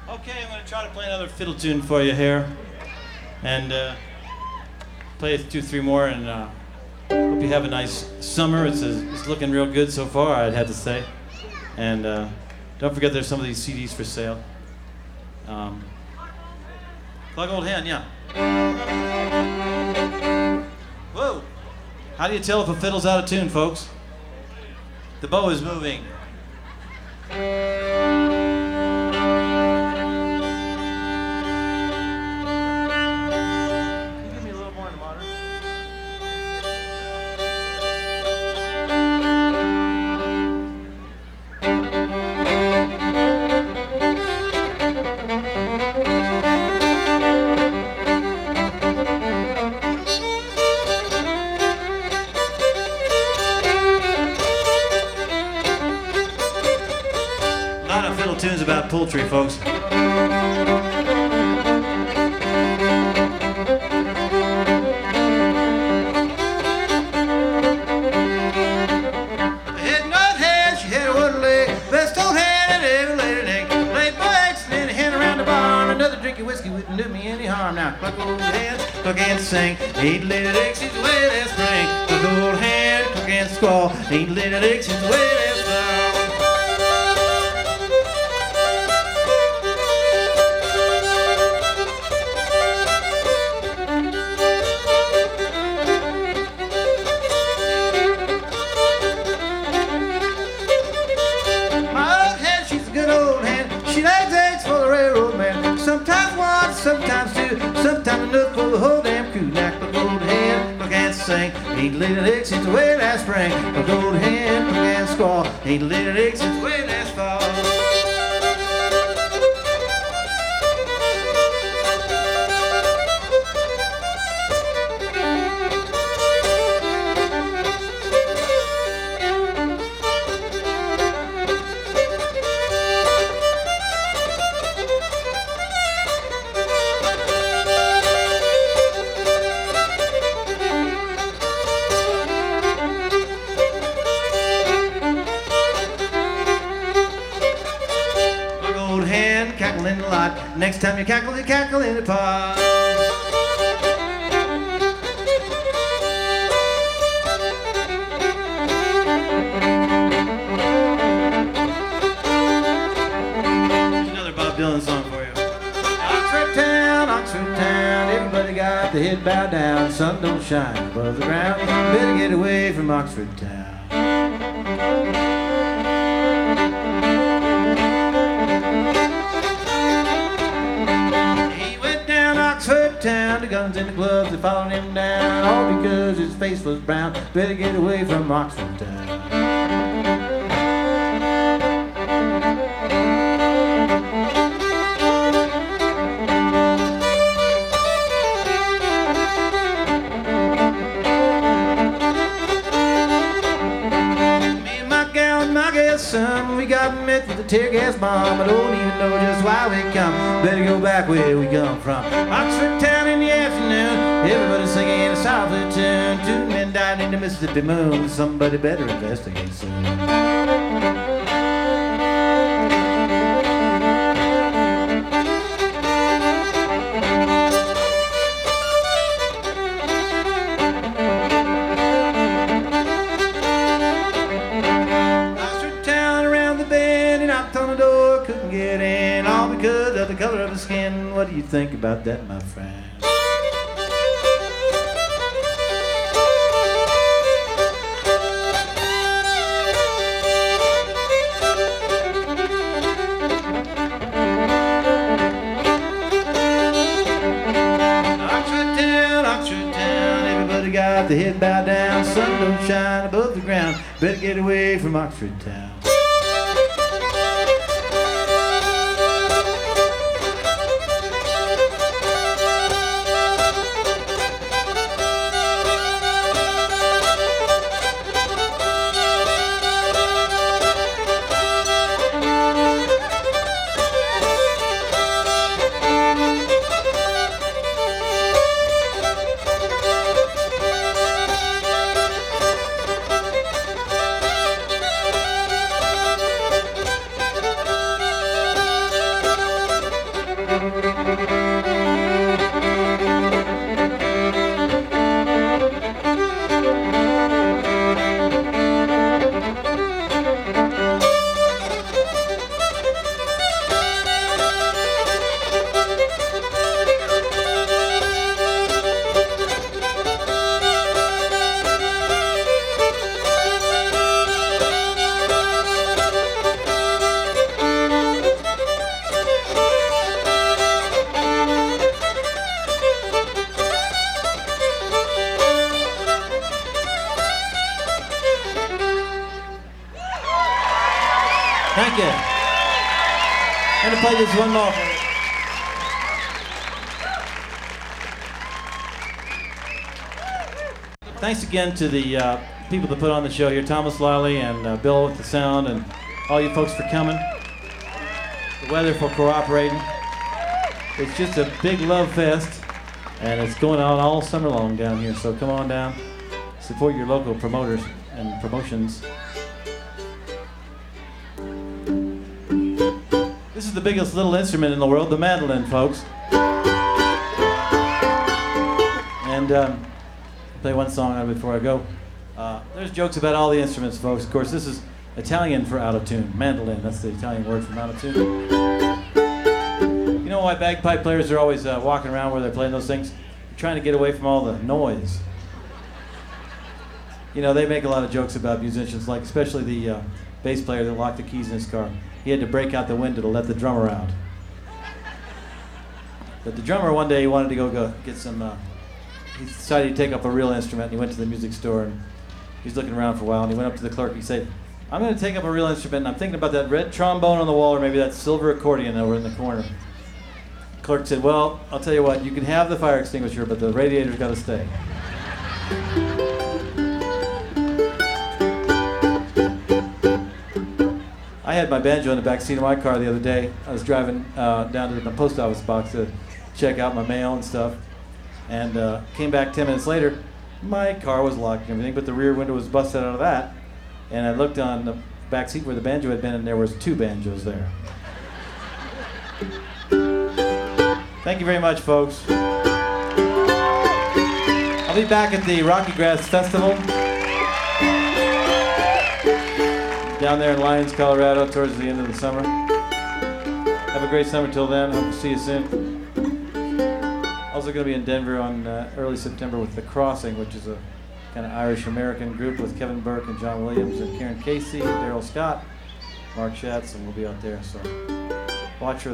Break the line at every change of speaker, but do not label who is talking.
Okay, I'm going to try to play another fiddle tune for you here. And play 2, 3 more, and hope you have a nice summer. It's looking real good so far, I'd have to say. And don't forget there's some of these CDs for sale. Plug Old Hen, yeah. Whoa! How do you tell if a fiddle's out of tune, folks? The bow is moving. Tunes about poultry, folks. The head nut head, she had a wooden leg, best old hand and ever laid an egg. Laid by accident, a hen around the barn, another drink of whiskey wouldn't do me any harm. Now cluck old hen, cluck and sing, ain't laid an egg since the way that spring. Cluck old hen, cluck and squall, ain't laid an egg since the way that spring. Sometimes two, sometimes enough for the whole damn crew. Like the old hen, look and sing, ain't laid an egg since the way last spring. The old hen, look and squall, ain't laid an egg since the way last fall. Cackle in the lot. Next time you cackle in the pot. Here's another Bob Dylan song for you. Oxford town, everybody got their head bowed down. Sun don't shine above the ground. Better get away from Oxford town. Town, the guns in the clubs, they followed him down, all because his face was brown. Better get away from Oxford town. Me and my gal and my gal son, we got met with a tear gas bomb. I don't even know just why we come. Better go back where we come from. Oxford town in the afternoon, everybody singing a softly tune. 2 men died in the Mississippi moon. Somebody better investigate soon. Oxford town around the bend, he knocked on the door, couldn't get in, all because of the color of his skin. What do you think about that, my friend? Oxford town, everybody got their head bowed down. Sun don't shine above the ground. Better get away from Oxford town. this one more. Thanks again to the people that put on the show here, Thomas Liley and Bill with the sound, and all you folks for coming. The weather for cooperating. It's just a big love fest, and it's going on all summer long down here. So come on down, support your local promoters and promotions. This is the biggest little instrument in the world, the mandolin, folks. And I'll play one song on it before I go. There's jokes about all the instruments, folks. Of course, this is Italian for out of tune. Mandolin, that's the Italian word for out of tune. You know why bagpipe players are always walking around where they're playing those things? They're trying to get away from all the noise. You know, they make a lot of jokes about musicians, like especially the bass player that locked the keys in his car. He had to break out the window to let the drummer out. But the drummer one day, he wanted to go get some, he decided to take up a real instrument, and he went to the music store, and he's looking around for a while, and he went up to the clerk, and he said, I'm going to take up a real instrument, and I'm thinking about that red trombone on the wall, or maybe that silver accordion over in the corner. The clerk said, well, I'll tell you what, you can have the fire extinguisher, but the radiator's got to stay. I had my banjo in the back seat of my car the other day. I was driving down to the post office box to check out my mail and stuff, and came back 10 minutes later. My car was locked and everything, but the rear window was busted out of that. And I looked on the back seat where the banjo had been, and there was 2 banjos there. Thank you very much, folks. I'll be back at the Rocky Grass Festival down there in Lyons, Colorado, towards the end of the summer. Have a great summer till then. Hope to see you soon. Also going to be in Denver on early September with The Crossing, which is a kind of Irish-American group with Kevin Burke and John Williams and Karen Casey, Daryl Scott, Mark Schatz, and we'll be out there. So watch for